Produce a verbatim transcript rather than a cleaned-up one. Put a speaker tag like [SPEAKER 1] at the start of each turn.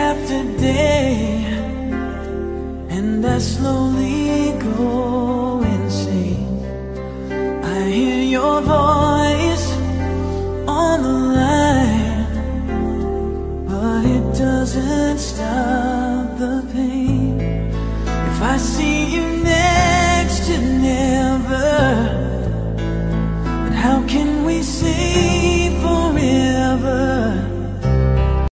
[SPEAKER 1] after day, and I slowly go insane. I hear your voice on the line, but it doesn't stop the pain. If I see you next to never, then how can we say